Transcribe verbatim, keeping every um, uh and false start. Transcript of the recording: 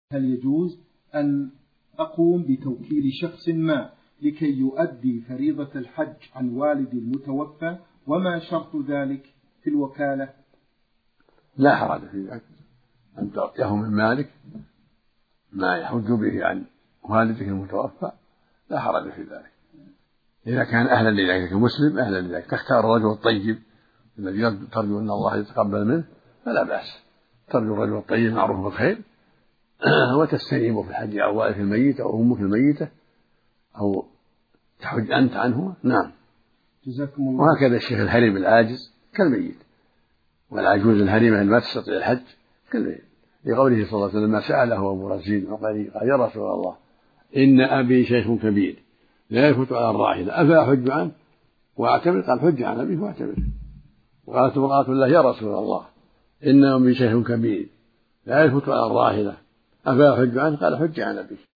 هل يجوز أن أقوم بتوكيل شخص ما لكي يؤدي فريضة الحج عن والدي المتوفى، وما شرط ذلك في الوكالة؟ لا حرج في ذلك، أن تعطيه من مالك ما يحج به عن والدك المتوفى، لا حرج في ذلك إذا كان أهلا لذلك، كمسلم أهلا لذلك. تختار الرجل الطيب الذي ترجو أن الله يتقبل منه فلا بأس، ترجو الرجل الطيب معروف بالخير وتستنيبه في الحج عن والدك الميت أو أمك الميتة أو تحج أنت عنه. نعم. جزاكم الله. وهكذا الشيخ الهرم العاجز كالميت، والعجوز الهرمة ما تستطيع الحج كالميت، لقوله صلى الله عليه وسلم: ما سأله أبو رزين وقال: يا رسول الله إن أبي شيخ كبير لا يفوت على الراحلة أفأحج عنه وأعتمر؟ قال: حج عن أبيه واعتمر. وقالت امرأة له: يا رسول الله إن أبي شيخ كبير لا يفوت على الراحلة أفأحج عنه؟ قال: حج عن أبيه.